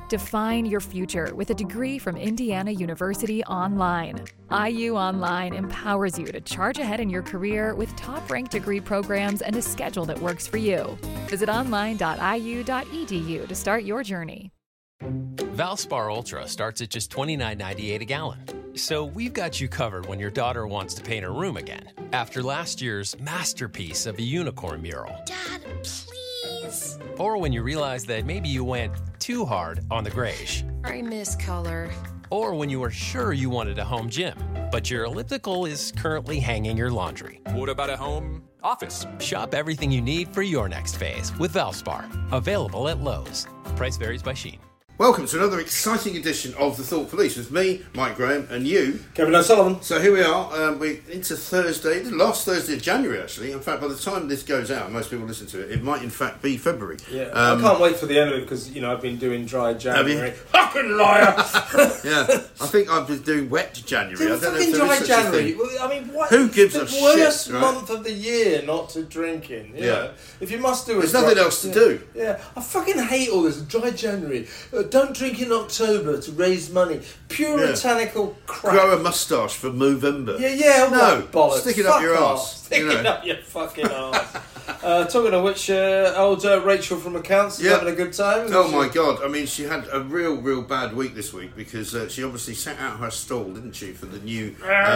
Define your future with a degree from Indiana University Online. IU Online empowers you to charge ahead in your career with top-ranked degree programs and a schedule that works for you. Visit online.iu.edu to start your journey. Valspar Ultra starts at just $29.98 a gallon. So we've got you covered when your daughter wants to paint her room again after last year's masterpiece of a unicorn mural. Dad, please. Or when you realize that maybe you went too hard on the grayish. I miss color. Or when you were sure you wanted a home gym, but your elliptical is currently hanging your laundry. What about a home office? Shop everything you need for your next phase with Valspar. Available at Lowe's. Price varies by Shein. Welcome to another exciting edition of The Thought Police with me, Mike Graham, and you, Kevin O'Sullivan. So here we are, we're into Thursday, the last Thursday of January actually. In fact, by the time this goes out, most people listen to it, it might in fact be February. Yeah, I can't wait for the end of it because, I've been doing dry January. Fucking liar! Yeah, I think I've been doing wet January. I don't know if there is such January. a thing. I mean, what? Who gives the a shit? worst Right? month of the year not to drink in. You know? If you must do it, There's nothing else to do. Yeah, I fucking hate all this dry January. Don't drink in October to raise money. Puritanical crap. Grow a moustache for Movember. Yeah, no, bollocks. stick it up your arse. Stick it up your fucking arse. Talking of which, old Rachel from accounts is having a good time. Oh my God! I mean, she had a real bad week this week because she obviously set out her stall, didn't she, for the new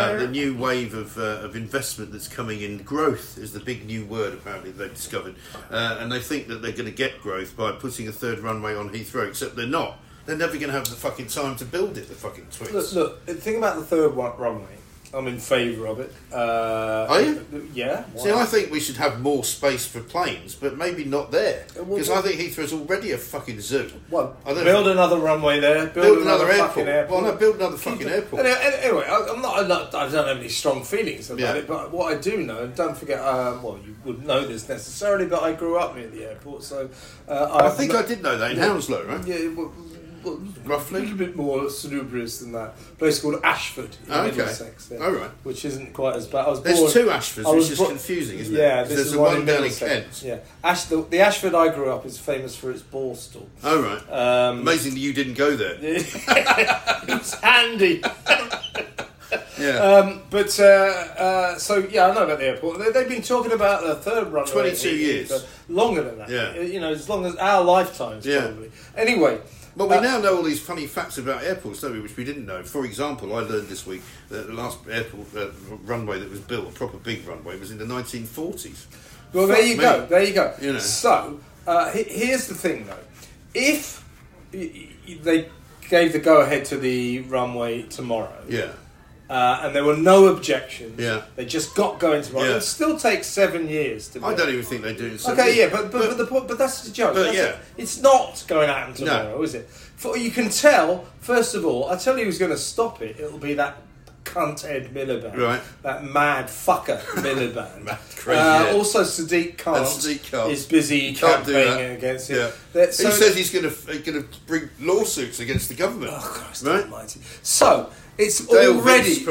wave of investment that's coming in. Growth is the big new word apparently they've discovered, and they think that they're going to get growth by putting a third runway on Heathrow. Except they're not. They're never going to have the fucking time to build it. The fucking twits. Look. The thing about the third runway. I'm in favour of it. Are you? Yeah. See, I think we should have more space for planes, but maybe not there. Because I think Heathrow's already a fucking zoo. Well, build another runway there. Build another fucking airport. Well, no, build another fucking airport. Anyway, I don't have any strong feelings about it, but what I do know, and don't forget, you wouldn't know this necessarily, but I grew up near the airport, so... I think I did know that in Hounslow, right? Yeah, roughly a little bit more salubrious than that. A place called Ashford in Middlesex. Oh, right. Which isn't quite as bad. There's two Ashfords, which is confusing, isn't it? Yeah, there's one down in Kent. Yeah, the Ashford I grew up is famous for its Borstal. Oh, right. Amazing that you didn't go there. It's handy. Yeah. So I know about the airport. They've been talking about the third runway. 22 years. Longer than that. Yeah. As long as our lifetimes, probably. Anyway. But we now know all these funny facts about airports, don't we, which we didn't know. For example, I learned this week that the last airport runway that was built, a proper big runway, was in the 1940s. Well, there you go. So, here's the thing, though. If they gave the go-ahead to the runway tomorrow... Yeah. And there were no objections. Yeah. They just got going tomorrow. Yeah. It still takes 7 years to build. I don't even think they do. But that's the joke. But it's not going to happen tomorrow, is it? You can tell, first of all, I tell you who's going to stop it. It'll be that cunt Ed Miliband. Right. That mad fucker Miliband. Also, Sadiq Khan is busy campaigning against it. Yeah. He says he's going to bring lawsuits against the government. Oh, Christ almighty. So... It's already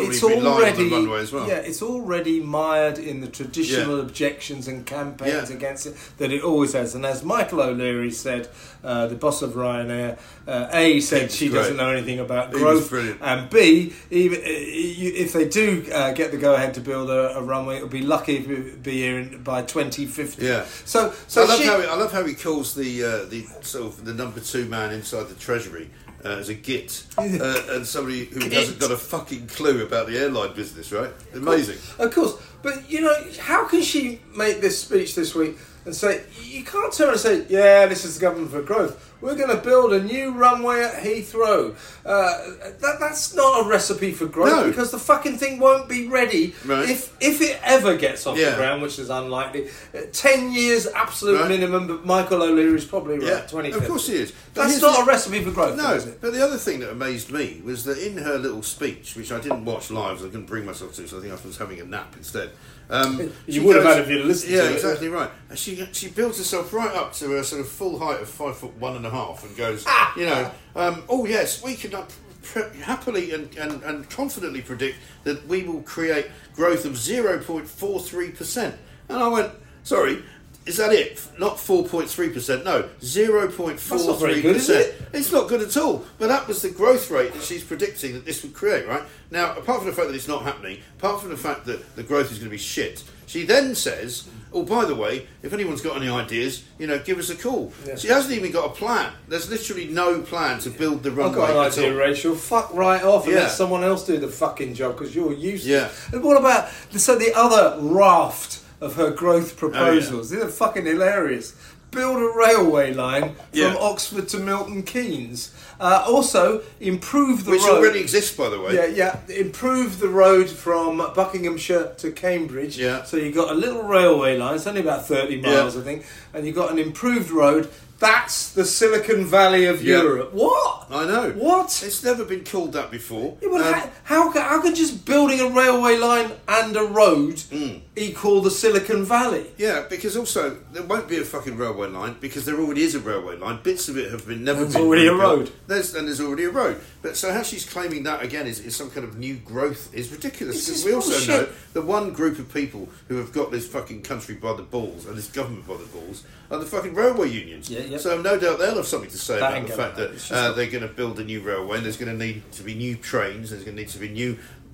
mired in the traditional objections and campaigns against it that it always has. And as Michael O'Leary said, the boss of Ryanair, A, said she doesn't know anything about growth, and B, even if they do get the go-ahead to build a runway, it'll be lucky if it be here by 2050. Yeah. So I love how he calls the sort of the number two man inside the Treasury. As a git and somebody who hasn't got a fucking clue about the airline business, right? Amazing. Of course. But, how can she make this speech this week and say, you can't turn and say, this is the government for growth. We're going to build a new runway at Heathrow. That's not a recipe for growth because the fucking thing won't be ready if it ever gets off the ground, which is unlikely. 10 years absolute minimum, but Michael O'Leary's probably right. 2050. Of course he is. But that's not a recipe for growth, is it? But the other thing that amazed me was that in her little speech, which I didn't watch live, so I couldn't bring myself to, so I think I was having a nap instead. You would have had if you'd listened to it. Yeah, exactly right. And she builds herself right up to a sort of full height of 5'1.5" and goes, oh yes, we can happily and confidently predict that we will create growth of 0.43%. And I went, sorry, Is that it? Not 4.3%, no, 0.43%. That's not very good, is it? It's not good at all. But that was the growth rate that she's predicting that this would create, right? Now, apart from the fact that it's not happening, apart from the fact that the growth is going to be shit, she then says, oh, by the way, if anyone's got any ideas, give us a call. Yeah. She hasn't even got a plan. There's literally no plan to build the runway. I've got an idea, Rachel. Fuck right off and let someone else do the fucking job because you're useless. Yeah. And what about the other raft of her growth proposals? These are fucking hilarious. Build a railway line from Oxford to Milton Keynes. Also, improve the road. Which already exists, by the way. Yeah. Improve the road from Buckinghamshire to Cambridge. Yeah. So you've got a little railway line. It's only about 30 miles, I think. And you've got an improved road. That's the Silicon Valley of Europe. What? I know. What? It's never been called that before. Yeah, well, how can just building a railway line and a road equal the Silicon Valley? Yeah, because also there won't be a fucking railway line because there already is a railway line. Bits of it have never been. There's already a road. There's already a road. But so how she's claiming that again is some kind of new growth is ridiculous. Because we also know the one group of people who have got this fucking country by the balls and this government by the balls are the fucking railway unions. Yeah. So no doubt they'll have something to say about the fact that they're going to build a new railway and there's going to need to be new trains, there's going to need to be new,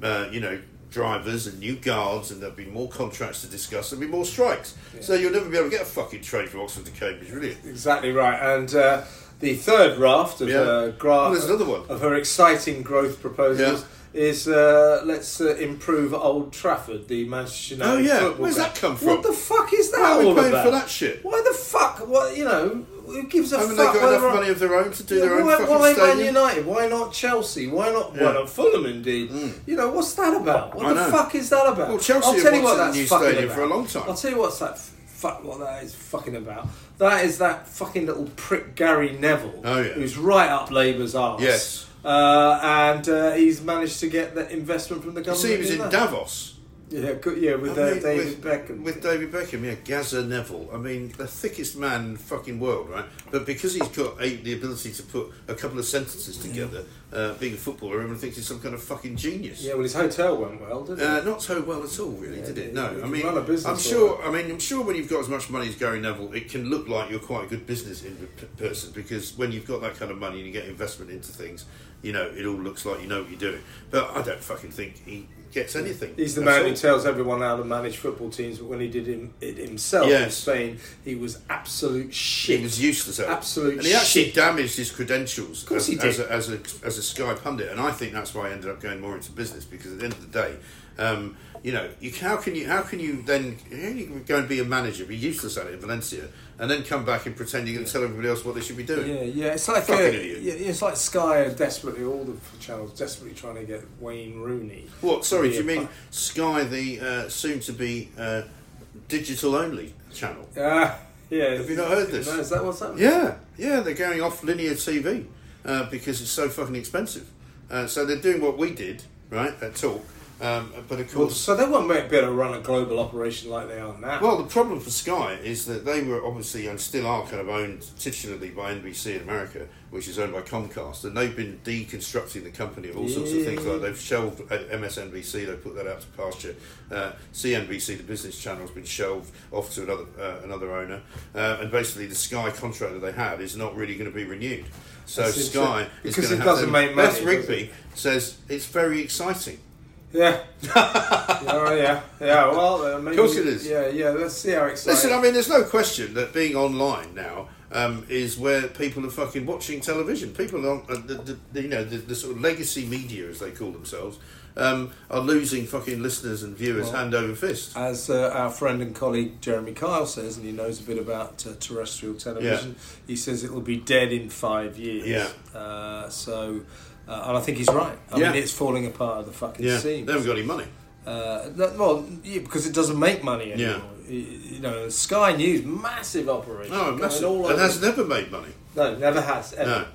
drivers and new guards, and there'll be more contracts to discuss, there'll be more strikes. Yeah. So you'll never be able to get a fucking train from Oxford to Cambridge, really. Exactly right. And the third raft of there's another one of her exciting growth proposals is let's improve Old Trafford, the Manchester United football. Where's that come from? What the fuck is that all about? Why are we paying for that shit? Why the fuck? What, who gives a Haven't fuck? Haven't they got enough money of their own to do their own fucking why stadium? Man United? Why not Chelsea? Why not Fulham, indeed? What's that about? What the fuck is that about? Well, Chelsea have wanted a new stadium for a long time. I'll tell you what that is fucking about. That is that fucking little prick Gary Neville, who's right up Labour's arse. Yes. And he's managed to get that investment from the government. You see, he was in Davos. With David Beckham. With David Beckham, Gaza Neville. I mean, the thickest man in the fucking world, right? But because he's got the ability to put a couple of sentences together, being a footballer, everyone thinks he's some kind of fucking genius. Yeah, well, his hotel went well, didn't it? Not so well at all, really, did it? No, I mean, I'm sure when you've got as much money as Gary Neville, it can look like you're quite a good business person, because when you've got that kind of money and you get investment into things, it all looks like you know what you're doing. But I don't fucking think he gets anything. He's the man who tells everyone how to manage football teams, but when he did it himself in Spain, he was absolute shit. He was useless at it. Absolute and he actually damaged his credentials of course he did. As a Sky pundit, and I think that's why I ended up going more into business, because at the end of the day, how can you then go and be a manager, be useless at it in Valencia, and then come back and pretend you're going to tell everybody else what they should be doing? Yeah. It's like idiot. It's like Sky are desperately, all the channels desperately trying to get Wayne Rooney. What? Sorry, do you mean Sky, the soon-to-be digital-only channel? Yeah. Have you not heard this? No, is that what's happening? Yeah. They're going off linear TV because it's so fucking expensive. So they're doing what we did, right? At Talk. But of course, so they won't be able to run a global operation like they are now. Well, the problem for Sky is that they were obviously and still are kind of owned titularly by NBC in America, which is owned by Comcast, and they've been deconstructing the company of all sorts of things. Like they've shelved MSNBC, they put that out to pasture. CNBC, the business channel, has been shelved off to another owner, and basically the Sky contract that they had is not really going to be renewed. So Sky is going to have to make money. Beth Rigby says it's very exciting. Yeah. Well, maybe, of course it is. Yeah. Let's see how exciting. Listen, I mean, there's no question that being online now is where people are fucking watching television. People are the sort of legacy media, as they call themselves, are losing fucking listeners and viewers hand over fist. As our friend and colleague Jeremy Kyle says, and he knows a bit about terrestrial television, he says it will be dead in 5 years. Yeah. And I think he's right. I mean, it's falling apart at the fucking seams. They haven't got any money. Because it doesn't make money anymore. Sky News, massive operation. Oh, massive. It has never made money. No, never has, ever.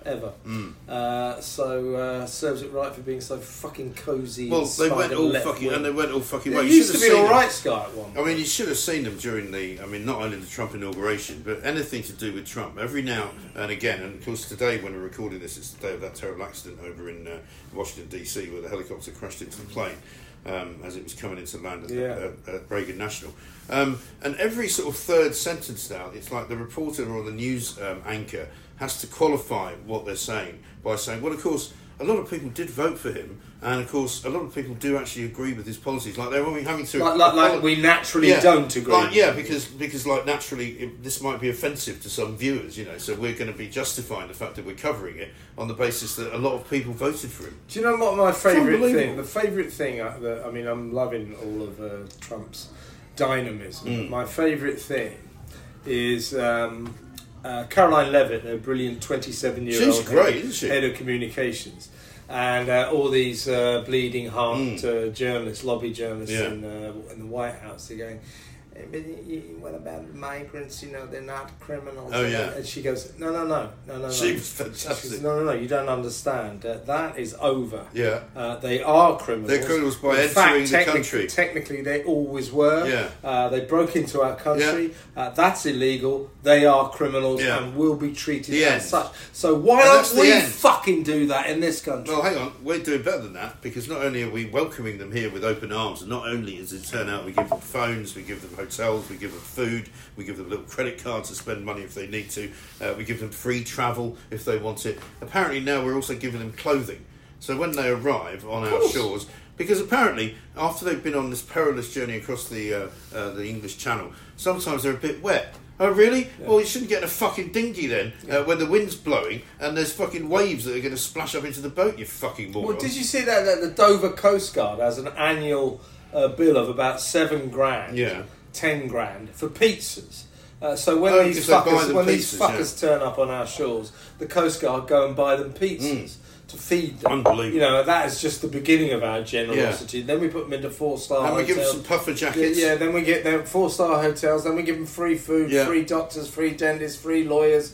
Mm. Serves it right for being so fucking cosy. Well, they went all fucking way. It used to be alright, Sky, at one point. I mean, you should have seen them during not only the Trump inauguration, but anything to do with Trump. Every now and again, and of course today when we're recording this, it's the day of that terrible accident over in Washington, D.C., where the helicopter crashed into the plane. as it was coming into land Yeah. at Reagan National. And every sort of third sentence now, it's like the reporter or the news anchor has to qualify what they're saying by saying, well, of course, a lot of people did vote for him, and of course, a lot of people do actually agree with his policies. Like they're only having to like we naturally don't agree. Because like naturally, this might be offensive to some viewers, So we're going to be justifying the fact that we're covering it on the basis that a lot of people voted for him. Do you know what my favourite thing? The favourite thing I'm loving all of Trump's dynamism. My favourite thing is Caroline Levitt, a brilliant 27-year-old She's great, isn't she? head of communications, and all these bleeding heart journalists, lobby journalists in the White House, they're going, what about migrants? They're not criminals. Oh, yeah. And she goes, no. She was fantastic. She goes, no, you don't understand. That is over. Yeah. They are criminals. They're criminals by In entering fact, the country. Technically, they always were. Yeah. They broke into our country. That's illegal. They are criminals and will be treated The as end. such. So why don't we fucking do that in this country? Well, hang on. We're doing better than that, because not only are we welcoming them here with open arms, and not only, as it turns out, we give them phones, we give them hotels, we give them food, we give them little credit cards to spend money if they need to, we give them free travel if they want it. Apparently now we're also giving them clothing. So when they arrive on our shores, because apparently after they've been on this perilous journey across the English Channel, sometimes they're a bit wet. Oh, really? Yeah. Well, you shouldn't get in a fucking dinghy then, when the wind's blowing and there's fucking waves that are going to splash up into the boat, you fucking moron. Well, did you see that the Dover Coast Guard has an annual bill of about $7,000, 10 grand for pizzas? So when these fuckers turn up on our shores, the Coast Guard go and buy them pizzas to feed them. Unbelievable. That is just the beginning of our generosity. Yeah. Then we put them into 4-star hotels. And we give them some puffer jackets. Yeah, then we get them 4-star hotels. Then we give them free food, free doctors, free dentists, free lawyers.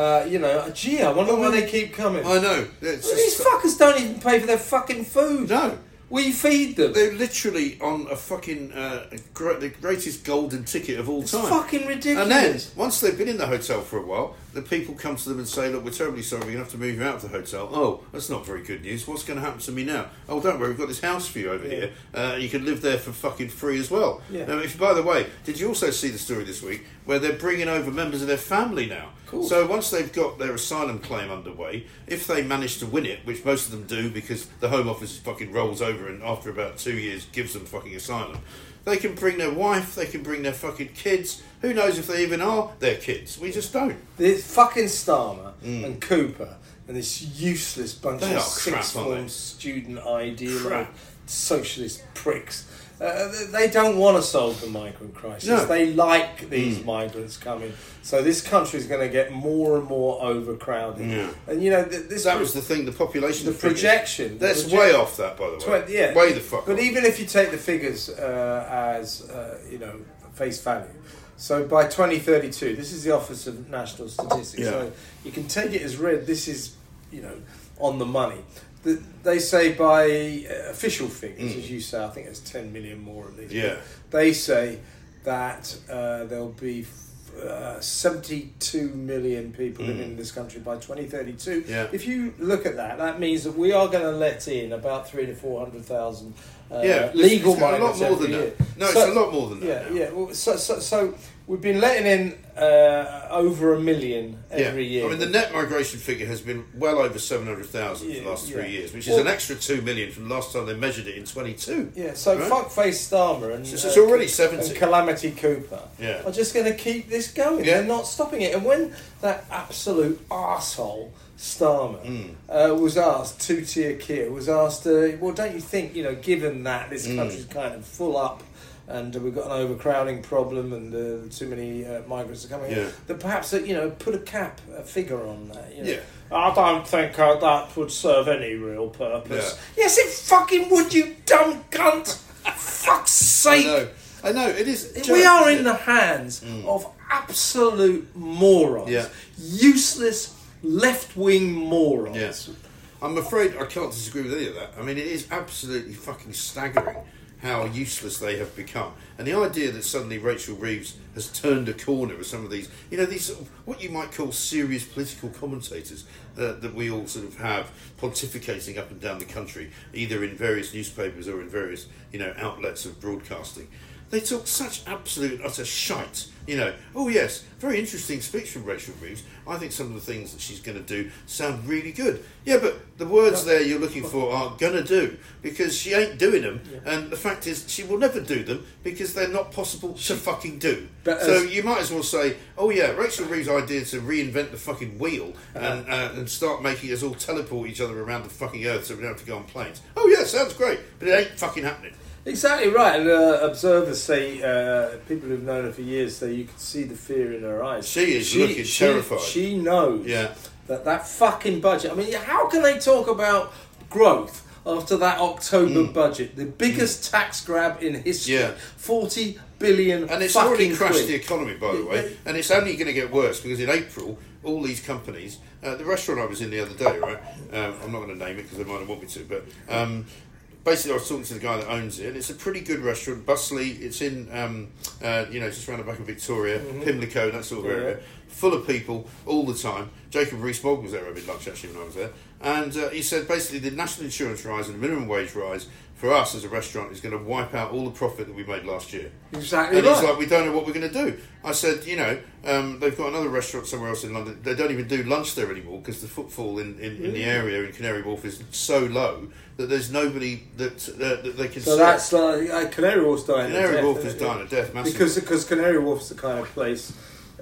Gee, I wonder why they keep coming. I know. These fuckers don't even pay for their fucking food. No. We feed them. They're literally on a fucking the greatest golden ticket of all time. It's fucking ridiculous. And then, once they've been in the hotel for a while, the people come to them and say, look, we're terribly sorry, we're going to have to move you out of the hotel. Oh, that's not very good news. What's going to happen to me now? Oh, don't worry, we've got this house for you over here. You can live there for fucking free as well. Yeah. Now, by the way, did you also see the story this week where they're bringing over members of their family now? Cool. So once they've got their asylum claim underway, if they manage to win it, which most of them do because the Home Office fucking rolls over and after about 2 years gives them fucking asylum, they can bring their wife, they can bring their fucking kids. Who knows if they even are their kids? We just don't. This fucking Starmer and Cooper and this useless bunch of sixth form student ideal socialist pricks. They don't want to solve the migrant crisis. No. They like these migrants coming. So this country is going to get more and more overcrowded. Yeah. And that was the thing, the population. The projection. That's way off that, by the way. Way the fuck But off. even if you take the figures as, face value. So by 2032, this is the Office of National Statistics. Yeah. So you can take it as read. This is, on the money. They say by official figures, as you say, I think it's 10 million more at least. Yeah. They say that there'll be 72 million people living in this country by 2032. Yeah. If you look at that, that means that we are going to let in about 300,000 to 400,000 legal migrants every year. No, it's a lot more than that. Yeah. Well, so we've been letting in over 1 million every year. I mean, the net migration figure has been well over 700,000 for the last 3 years, which is an extra 2 million from the last time they measured it in 22. Yeah, so fuckface Starmer and it's already 70. And Calamity Cooper are just going to keep this going. Yeah. They're not stopping it. And when that absolute arsehole Starmer was asked, two-tier Keir was asked, well, don't you think, given that this country's kind of full up and we've got an overcrowding problem and too many migrants are coming in, that perhaps, put a figure on that. I don't think that would serve any real purpose. Yeah. Yes, it fucking would, you dumb cunt! Fuck's sake! I know, it is. We are in the hands of absolute morons. Useless left-wing morons. Yes. I'm afraid I can't disagree with any of that. I mean, it is absolutely fucking staggering how useless they have become. And the idea that suddenly Rachel Reeves has turned a corner with some of these, these sort of, what you might call serious political commentators that we all sort of have pontificating up and down the country, either in various newspapers or in various, outlets of broadcasting. They talk such absolute and utter shite. Oh yes, very interesting speech from Rachel Reeves. I think some of the things that she's going to do sound really good. Yeah, but the words there you're looking for are going to do, because she ain't doing them. Yeah. And the fact is, she will never do them because they're not possible to fucking do. So you might as well say, oh yeah, Rachel Reeves' idea to reinvent the fucking wheel and start making us all teleport each other around the fucking earth so we don't have to go on planes. Oh yeah, sounds great, but it ain't fucking happening. Exactly right, and observers say, people who've known her for years say you can see the fear in her eyes. She is looking terrified. She knows that fucking budget. I mean, how can they talk about growth after that October budget, the biggest tax grab in history, 40 billion, and it's already crashed the economy, by the way, and it's only going to get worse because in April, all these companies, the restaurant I was in the other day, right? I'm not going to name it because they might not want me to, but. Basically, I was talking to the guy that owns it, and it's a pretty good restaurant, bustly. It's in, just around the back of Victoria, Pimlico, that sort of area, full of people all the time. Jacob Rees-Mogg was there having lunch actually when I was there, and he said basically the national insurance rise and the minimum wage rise for us as a restaurant is going to wipe out all the profit that we made last year. Exactly. And he's like, we don't know what we're going to do. I said, they've got another restaurant somewhere else in London. They don't even do lunch there anymore because the footfall in the area in Canary Wharf is so low that there's nobody that they can. So that's like Canary Wharf's dying. Canary Wharf is dying of death massively because Canary Wharf's the kind of place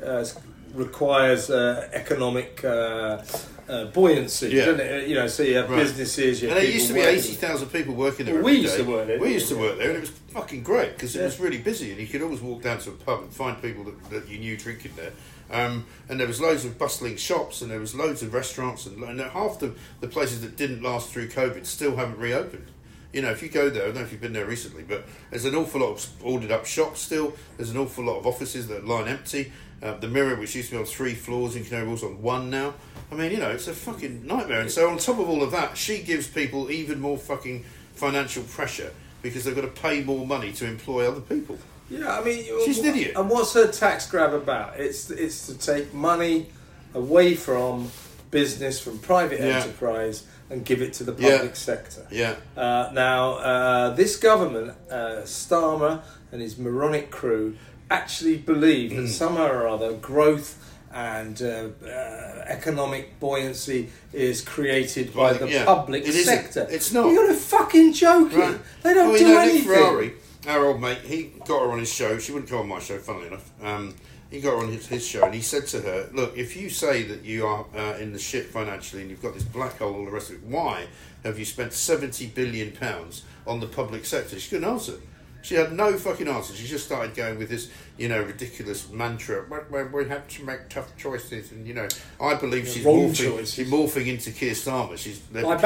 requires economic buoyancy, doesn't it? So you have businesses. You have and it used to be 80,000 people working there. We used to work there. We used to work there, and it was fucking great because it was really busy, and you could always walk down to a pub and find people that you knew drinking there. And there was loads of bustling shops, and there was loads of restaurants, and half the places that didn't last through COVID still haven't reopened. If you go there, I don't know if you've been there recently, but there's an awful lot of boarded up shops still. There's an awful lot of offices that line empty. The Mirror, which used to be on 3 floors in Canary Wharf, on 1 now. I mean, it's a fucking nightmare. And so on top of all of that, she gives people even more fucking financial pressure because they've got to pay more money to employ other people. Yeah, I mean, she's an idiot. And what's her tax grab about? It's to take money away from business, from private enterprise, and give it to the public sector. Yeah. Now, this government, Starmer and his moronic crew, actually believe that somehow or other growth and economic buoyancy is created by the public sector. It's not. You're fucking joking. Right. They don't do anything. Nick Ferrari, our old mate, he got her on his show. She wouldn't come on my show, funnily enough. He got her on his show, and he said to her, look, if you say that you are in the shit financially and you've got this black hole and all the rest of it, why have you spent £70 billion on the public sector? She couldn't answer. She had no fucking answer. She just started going with this, ridiculous mantra. We have to make tough choices, and I believe she's morphing into Keir Starmer. They're one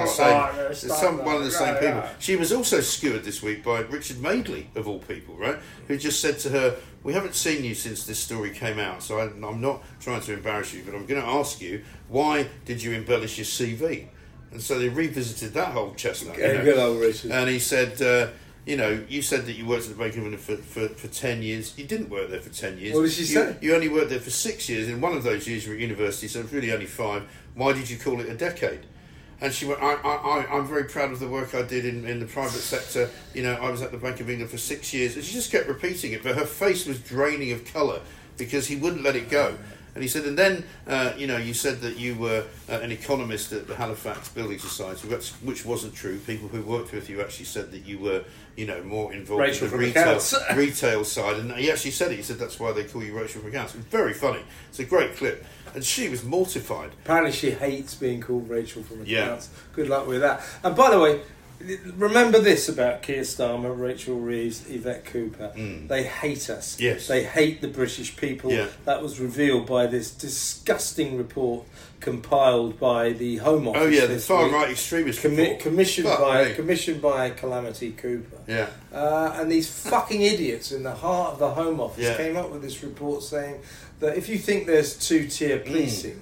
of the same people. She was also skewered this week by Richard Madeley, of all people, right? Who just said to her, "We haven't seen you since this story came out, so I'm not trying to embarrass you, but I'm going to ask you, why did you embellish your CV?" And so they revisited that whole chestnut. Good old Richard. And he said. You said that you worked at the Bank of England for 10 years. You didn't work there for 10 years. What did she say? You only worked there for 6 years. In one of those years you were at university, so it's really only 5. Why did you call it a decade? And she went, I'm very proud of the work I did in the private sector. I was at the Bank of England for 6 years. And she just kept repeating it, but her face was draining of colour because he wouldn't let it go. And he said, and then, you said that you were an economist at the Halifax Building Society, which wasn't true. People who worked with you actually said that you were, more involved Rachel in the retail side. And he actually said it. He said that's why they call you Rachel from Accounts. It was very funny. It's a great clip. And she was mortified. Apparently she hates being called Rachel from Accounts. Yeah. Good luck with that. And by the way, remember this about Keir Starmer, Rachel Reeves, Yvette Cooper. They hate us. Yes. They hate the British people. Yeah. That was revealed by this disgusting report compiled by the Home Office. Oh yeah, the far-right extremist report. Commissioned by Calamity Cooper. Yeah. And these fucking idiots in the heart of the Home Office came up with this report saying that if you think there's 2-tier policing,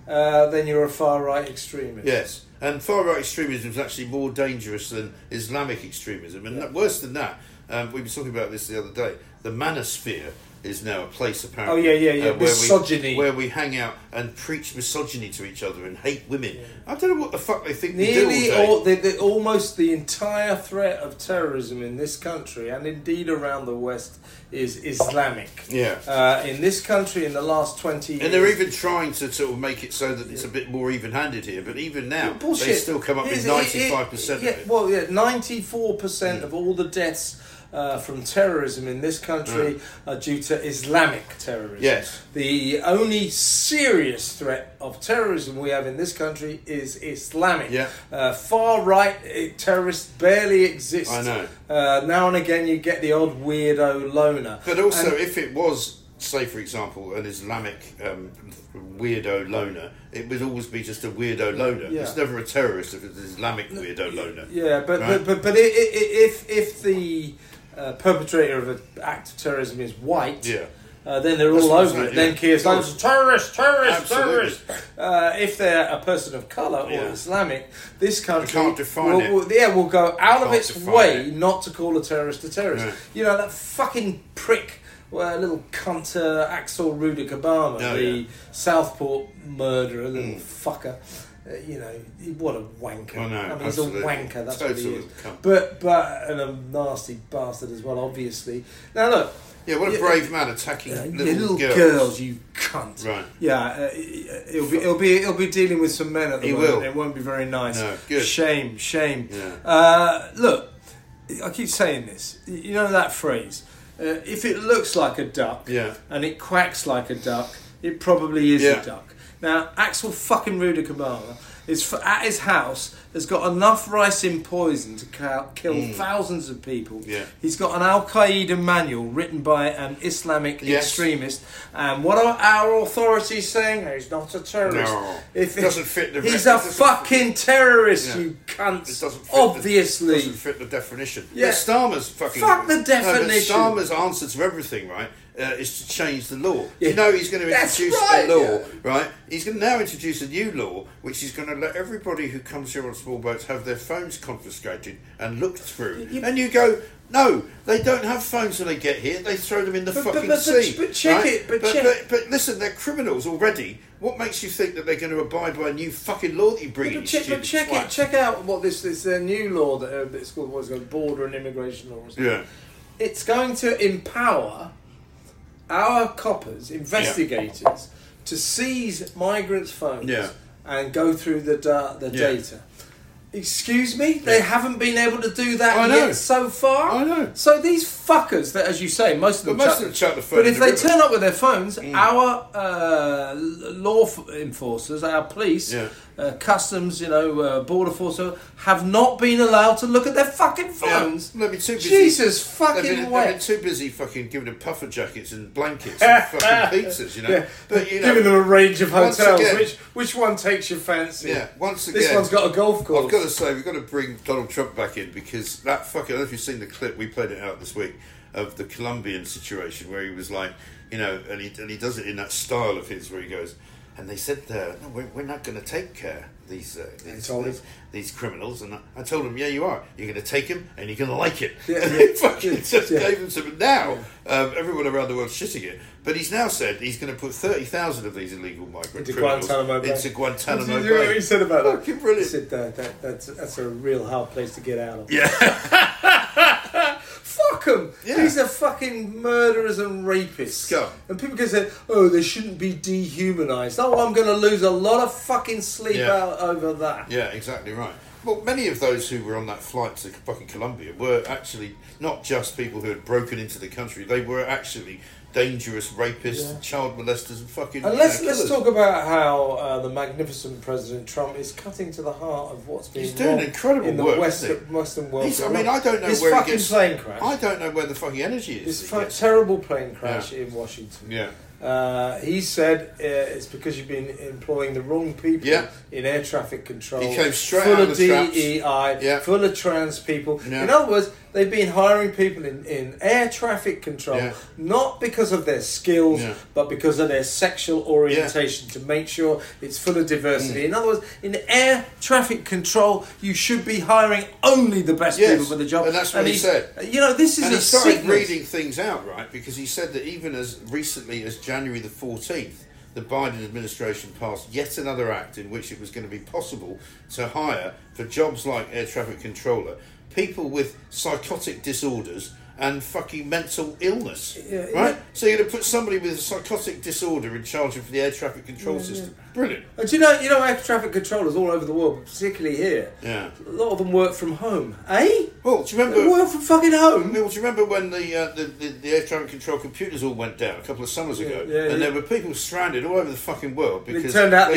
then you're a far-right extremist. Yes, and far-right extremism is actually more dangerous than Islamic extremism. And worse than that, we were talking about this the other day, the manosphere is now a place apparently. Oh, yeah. Misogyny. Where we hang out and preach misogyny to each other and hate women. Yeah. I don't know what the fuck they think Nearly we do all day. almost the entire threat of terrorism in this country, and indeed around the West, is Islamic. Yeah. In this country, in the last 20 years... And they're even trying to sort of make it so that it's a bit more even-handed here, but even now, they still come up with 95% of it. Well, 94% of all the deaths from terrorism in this country are due to Islamic terrorism. Yes. The only serious threat of terrorism we have in this country is Islamic. Yeah. Far-right terrorists barely exist. I know. Now and again you get the odd weirdo loner. But also, if it was, say for example, an Islamic weirdo loner, it would always be just a weirdo loner. Yeah. It's never a terrorist if it's an Islamic weirdo loner. Yeah, but if the perpetrator of an act of terrorism is white, then they're all over it. Then Keir Starmer's terrorist. If they're a person of colour or Islamic, this country can't define it. will go out of its way it. not to call a terrorist a terrorist. Yeah. You know, that fucking prick, little cunt Axel Rudik Obama, the Southport murderer, little fucker. What a wanker. I mean, he's a wanker, that's what he is. Cunt. But and a nasty bastard as well, obviously. Now look. Yeah, what a brave man attacking little girls, you cunt. Right. Yeah, he'll be dealing with some men at the moment. It won't be very nice. No, good. Shame. Yeah. Look, I keep saying this. You know that phrase? If it looks like a duck and it quacks like a duck, it probably is a duck. Now, Axel fucking Rudik Obama is at his house has got enough ricin poison to kill thousands of people. Yeah. He's got an Al Qaeda manual written by an Islamic extremist. And what are our authorities saying? He's not a terrorist. No, it doesn't fit the. He's a fucking terrorist, you cunts. It doesn't fit obviously, doesn't fit the definition. Yeah. Starmer's fucking. Fuck the definition. No, but Starmer's answer to everything, right? Is to change the law. Yeah. You know he's going to introduce right, a law, right? He's going to now introduce a new law, which is going to let everybody who comes here on small boats have their phones confiscated and looked through. And you go, no, they don't have phones when they get here. They throw them in the fucking sea. But check right? it. But listen, they're criminals already. What makes you think that they're going to abide by a new fucking law that you bring in? Check out what this new law that it's called. What's it called? Border and Immigration Law. Yeah. It's going to empower our coppers, investigators, to seize migrants' phones and go through the data. Excuse me? They haven't been able to do that yet so far? I know. So these fuckers, that, as you say, most of them chuck the phone. But if they turn up with their phones, our law enforcers, our police, customs, border force, have not been allowed to look at their fucking phones. They've been too busy. Jesus fucking They've been too busy fucking giving them puffer jackets and blankets and fucking pizzas, But, giving them a range of hotels. Again, which one takes your fancy? Yeah, once again. This one's got a golf course. I've got to say, we've got to bring Donald Trump back in because that fucking... I don't know if you've seen the clip, we played it out this week, of the Colombian situation where he was like, and he does it in that style of his where he goes... And they said, no, we're not going to take these criminals. And I told them, yeah, you are. You're going to take them and you're going to like it. Yeah, and they fucking just gave them some. Now, everyone around the world's shitting it. But he's now said he's going to put 30,000 of these illegal migrant criminals into Guantanamo Bay. What he said about that? Fucking brilliant. He said that's a real hard place to get out of. Yeah. Fuck them. Yeah. These are fucking murderers and rapists. Scum. And people can say, oh, they shouldn't be dehumanised. Oh, I'm going to lose a lot of fucking sleep out over that. Yeah, exactly right. Well, many of those who were on that flight to fucking Colombia were actually not just people who had broken into the country. They were actually dangerous rapists, child molesters, and fucking. And let's talk about how the magnificent President Trump is cutting to the heart of what's being He's doing incredible in the work, Western world. I don't know this where fucking plane crash. I don't know where the fucking energy is. This terrible plane crash in Washington. Yeah. He said it's because you've been employing the wrong people in air traffic control. He came straight full out of of the traps. DEI, full of trans people. Yeah. In other words, they've been hiring people in air traffic control, not because of their skills, but because of their sexual orientation, to make sure it's full of diversity. In other words, in air traffic control, you should be hiring only the best people for the job. And that's what he said. You know, this is and a he started sickness. reading things out, right? Because he said that even as recently as January the 14th, the Biden administration passed yet another act in which it was going to be possible to hire, for jobs like air traffic controller, people with psychotic disorders and fucking mental illness, right? So you're going to put somebody with a psychotic disorder in charge of the air traffic control system. Brilliant. And do you know air traffic controllers all over the world, but particularly here, a lot of them work from home. Eh? Well, do you remember? They work from fucking home. Well, do you remember when the air traffic control computers all went down a couple of summers ago, and there were people stranded all over the fucking world because it turned out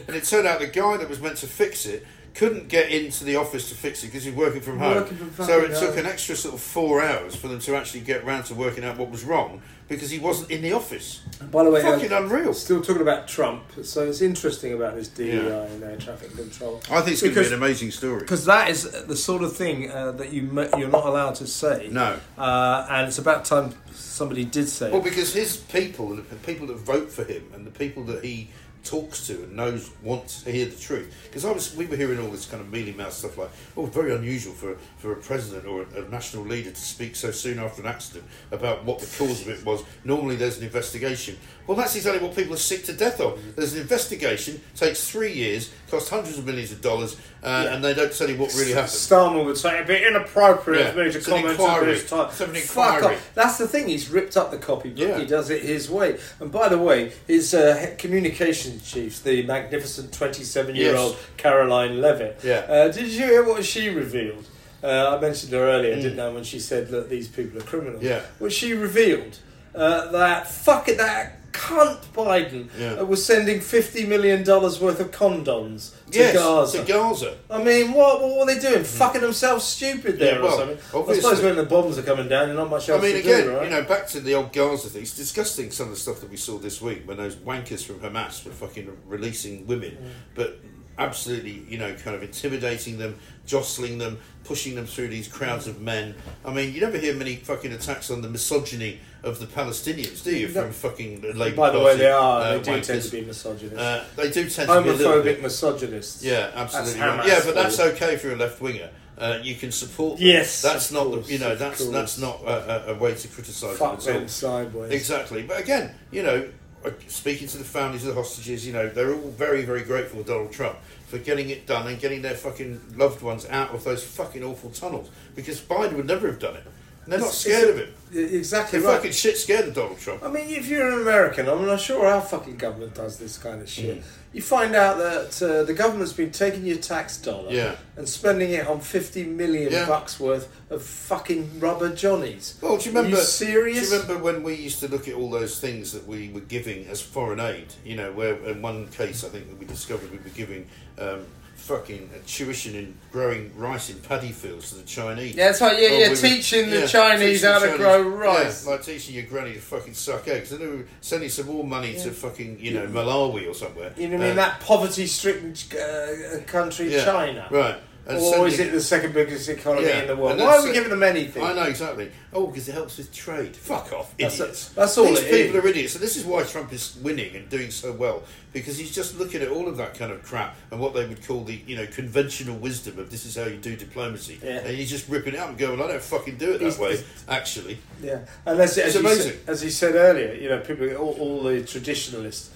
the guy that was meant to fix it couldn't get into the office to fix it because he was working from home. So it took an extra sort of 4 hours for them to actually get round to working out what was wrong because he wasn't in the office. By the way, fucking unreal. Still talking about Trump, so it's interesting about this DEI and air traffic control. I think it's going to be an amazing story because that is the sort of thing that you're not allowed to say. No, and it's about time somebody did say. Well, because his people, the people that vote for him, and the people that he talks to and wants to hear the truth. Because we were hearing all this kind of mealy-mouthed stuff like, very unusual for a president or a national leader to speak so soon after an accident about what the cause of it was. Normally there's an investigation. Well, that's exactly what people are sick to death of. There's an investigation, takes 3 years, costs hundreds of millions of dollars, and they don't tell you what really happened. Starmer would say, it'd be inappropriate for me to comment on this type. It's an inquiry. Fuck off. That's the thing, he's ripped up the copybook, he does it his way. And by the way, his communications chief, the magnificent 27-year-old Caroline Levitt, did you hear what she revealed? I mentioned her earlier, didn't I, when she said that these people are criminals. Well, she revealed that cunt Biden was sending $50 million worth of condoms to Gaza. To Gaza. I mean, what were they doing? Fucking themselves stupid there or something? I suppose when the bombs are coming down, there's not much else to do, right? Back to the old Gaza thing, it's disgusting some of the stuff that we saw this week when those wankers from Hamas were fucking releasing women, but absolutely, kind of intimidating them, jostling them, pushing them through these crowds of men. I mean, you never hear many fucking attacks on the misogyny of the Palestinians, do you? From fucking Labour By the way, they do wankers. tend to be misogynists. They do tend to be a little bit misogynists. Yeah, absolutely. That's right. But that's okay if you're a left winger. You can support them. Yes, that's not that's not a way to criticise them at all. Sideways. Exactly. But again, speaking to the families of the hostages, they're all very, very grateful to Donald Trump for getting it done and getting their fucking loved ones out of those fucking awful tunnels, because Biden would never have done it. And they're not scared of him. Exactly they're fucking shit scared of Donald Trump. I mean, if you're an American, I'm not sure our fucking government does this kind of shit. You find out that the government's been taking your tax dollar and spending it on $50 million bucks worth of fucking rubber johnnies. Well, do you remember? Are you serious? Do you remember when we used to look at all those things that we were giving as foreign aid? Where in one case I think that we discovered we were giving fucking tuition in growing rice in paddy fields to the Chinese. Yeah, that's right. Teaching the Chinese how to grow rice. Yeah, like teaching your granny to fucking suck eggs. And they were sending some more money to fucking Malawi or somewhere. You know what I mean? That poverty-stricken country, China. Right. Or is it the second biggest economy in the world? Why are we giving them anything? I know, exactly. Because it helps with trade. Fuck off, idiots. That's all. These people are idiots. So this is why Trump is winning and doing so well, because he's just looking at all of that kind of crap and what they would call the conventional wisdom of this is how you do diplomacy. Yeah. And he's just ripping it up and going, I don't fucking do it that way, actually. Yeah. And it's amazing. As he said earlier, people, all the traditionalists,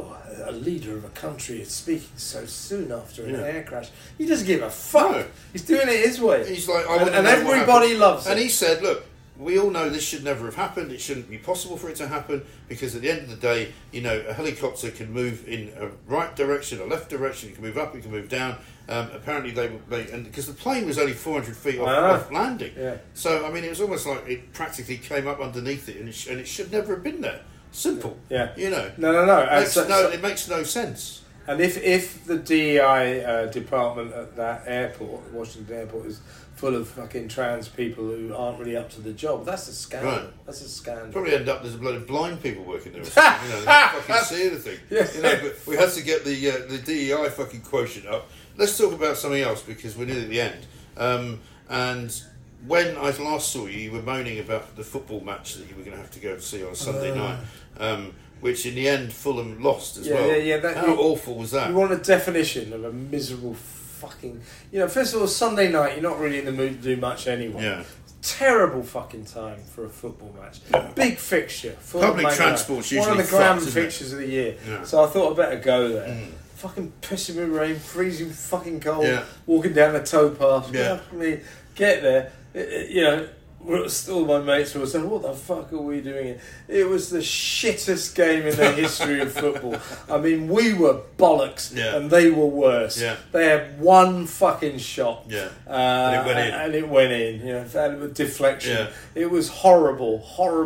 a leader of a country is speaking so soon after an air crash. He doesn't give a fuck. No. He's doing it his way. He's like, and everybody loves it. And he said, look, we all know this should never have happened. It shouldn't be possible for it to happen, because at the end of the day, a helicopter can move in a right direction, a left direction. It can move up, it can move down. Apparently because the plane was only 400 feet off landing. Yeah. So I mean, it was almost like it practically came up underneath it, and it should never have been there. Simple. Yeah. No. No. It makes no sense. And if the DEI department at that airport, Washington Airport, is full of fucking trans people who aren't really up to the job, that's a scandal. Right. That's a scandal. Probably end up there's a load of blind people working there or something. They don't fucking see anything. Yeah. But we had to get the DEI fucking quotient up. Let's talk about something else because we're nearly at the end. And when I last saw you, you were moaning about the football match that you were going to have to go and see on a Sunday night, which in the end Fulham lost as well. How awful was that? You want a definition of a miserable fucking... first of all, Sunday night, you're not really in the mood to do much anyway. Yeah. Terrible fucking time for a football match. Yeah. Big fixture. Public transport's usually one of the grand fucked, isn't it? fixtures of the year. Yeah. So I thought I'd better go there. Fucking pissing with rain, freezing fucking cold, Yeah. walking down the towpath. Yeah. Get there. All my mates were saying, what the fuck are we doing here? It was the shittest game in the history of football. I mean, we were bollocks and they were worse. Yeah. They had one fucking shot. Yeah. And it went in. And with deflection. Yeah. It was horrible.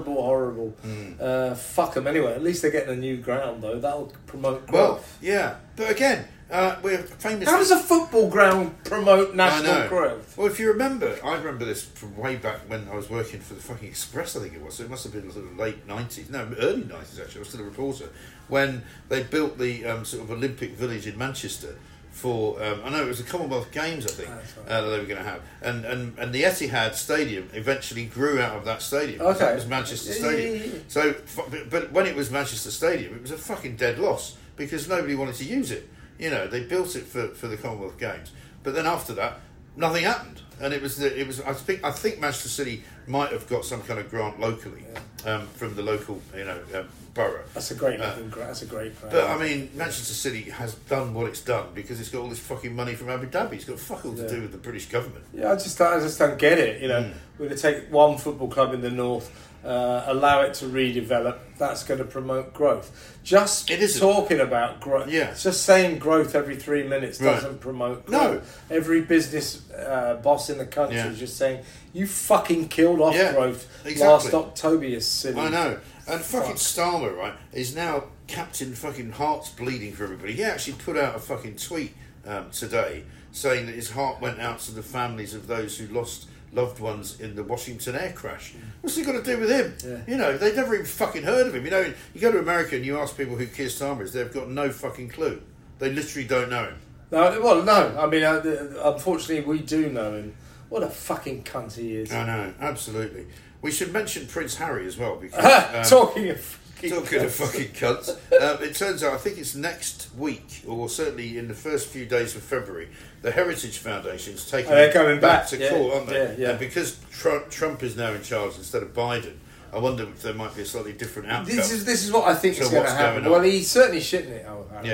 Fuck them. Anyway, at least they're getting a new ground, though. That'll promote growth. Well, yeah. But again... we're famous. How does a football ground promote national growth? Well, if you remember, I remember this from way back when I was working for the fucking Express, I think it was. So it must have been sort of late 90s. No, early 90s actually. I was still a reporter. When they built the sort of Olympic Village in Manchester for, I know it was the Commonwealth Games, I think, that they were going to have. And the Etihad Stadium eventually grew out of that stadium. Okay. It was Manchester Stadium. So, but when it was Manchester Stadium, it was a fucking dead loss because nobody wanted to use it. They built it for the Commonwealth Games, but then after that, nothing happened. And it was. I think Manchester City might have got some kind of grant locally from the local, borough. That's a great That's a great plan. But I mean, Manchester City has done what it's done because it's got all this fucking money from Abu Dhabi. It's got fuck all to do with the British government. Yeah, I just don't get it. We're going to take one football club in the north, allow it to redevelop. That's going to promote growth. Just talking about growth, just saying growth every 3 minutes doesn't promote growth. No. Every business boss in the country is just saying, you fucking killed off growth last October, you silly. I know. And fucking Starmer, right, is now Captain fucking Heart's bleeding for everybody. He actually put out a fucking tweet today saying that his heart went out to the families of those who lost loved ones in the Washington air crash. What's he got to do with him? Yeah. They've never even fucking heard of him. You go to America and you ask people who Keir Starmer is, they've got no fucking clue. They literally don't know him. No. I mean, unfortunately, we do know him. What a fucking cunt he is. I know, absolutely. We should mention Prince Harry as well because talking of fucking cunts. It turns out, I think it's next week, or certainly in the first few days of February, the Heritage Foundation's taking coming back to court, aren't they? Yeah. And because Trump is now in charge instead of Biden, I wonder if there might be a slightly different outcome. This is what I think is going to happen. Well, he's certainly shitting it.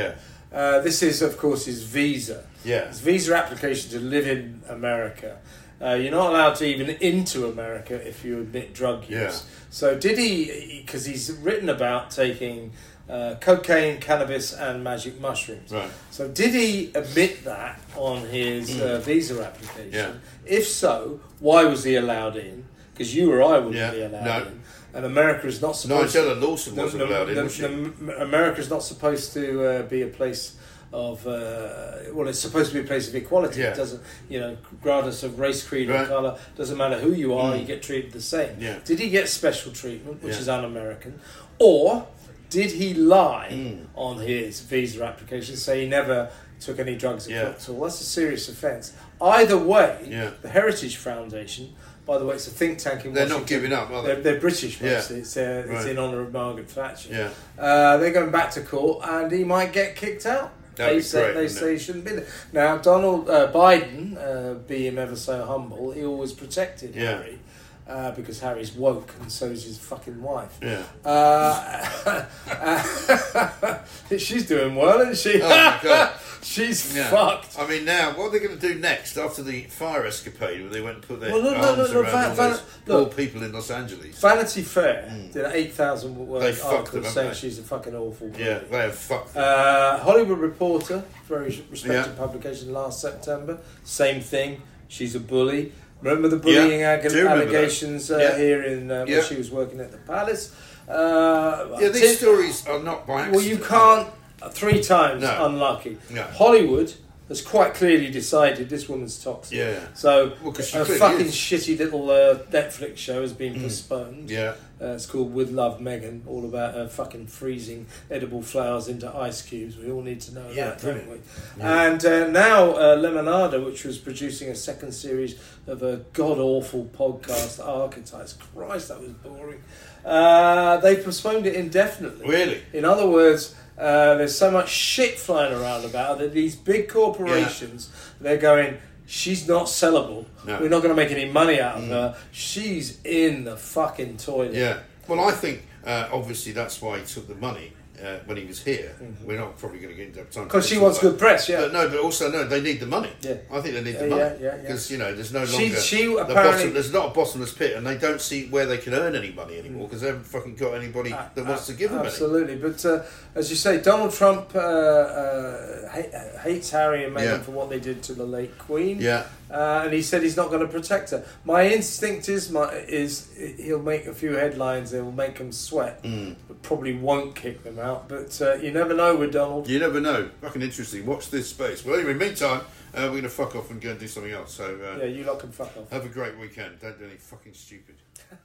This is, of course, his visa. Yeah. His visa application to live in America. You're not allowed to even into America if you admit drug use. Yeah. So did he, because he's written about taking cocaine, cannabis and magic mushrooms. Right. So did he admit that on his visa application? Yeah. If so, why was he allowed in? Because you or I wouldn't be allowed in. And America is not supposed Nigella Lawson wasn't allowed in, was she? America is not supposed to be a place of it's supposed to be a place of equality. It doesn't, regardless of race, creed or colour, doesn't matter who you are, you get treated the same. Did he get special treatment, which is un-American, or did he lie on his visa application, say he never took any drugs at all? That's a serious offence. Either way, the Heritage Foundation, by the way, it's a think tank in Washington. They're not giving up, are they? They're British, mostly. It's in honour of Margaret Thatcher. Yeah. They're going back to court, and he might get kicked out. They say he shouldn't be there. Now, Donald Biden, be him ever so humble, he always protected Harry. Because Harry's woke and so is his fucking wife. Yeah. She's doing well, isn't she? Oh my God. She's fucked. I mean, now, what are they going to do next after the fire escapade where they went and put their arms around all those poor people in Los Angeles? Vanity Fair did an 8,000 word article saying she's a fucking awful woman. Yeah, they have fucked them. Hollywood Reporter, very respected publication last September, same thing. She's a bully. Remember the bullying allegations here in when she was working at the Palace? These stories are not by accident. Well, you can't. 3 times No. unlucky. No. Hollywood has quite clearly decided this woman's toxic. Yeah. So Well, 'cause she a clearly fucking is. shitty little Netflix show has been postponed. Yeah. It's called With Love, Megan, all about her fucking freezing edible flowers into ice cubes. We all need to know that, don't we? Yeah. And now Lemonada, which was producing a second series of a god-awful podcast, Archetypes. Christ, that was boring. They postponed it indefinitely. Really? In other words, there's so much shit flying around about her that these big corporations, they're going, she's not sellable. No. We're not going to make any money out of her. She's in the fucking toilet. Yeah. Well, I think obviously that's why he took the money when he was here. We're not probably going to get into time Because she wants good press, yeah. But also they need the money. Yeah. I think they need the Yeah, money yeah. because there's no longer She the apparently- there's not a bottomless pit, and they don't see where they can earn any money anymore because they haven't fucking got anybody that wants to give them any. Absolutely. But as you say, Donald Trump hates Harry and Meghan Yeah. for what they did to the late Queen. Yeah. And he said he's not going to protect her. My instinct is he'll make a few headlines, he'll make them sweat, but probably won't kick them out. But you never know with Donald. You never know. Fucking interesting. Watch this space. Well, anyway, meantime, we're going to fuck off and go and do something else. So Yeah, you lot can fuck off. have a great weekend. Don't do anything fucking stupid.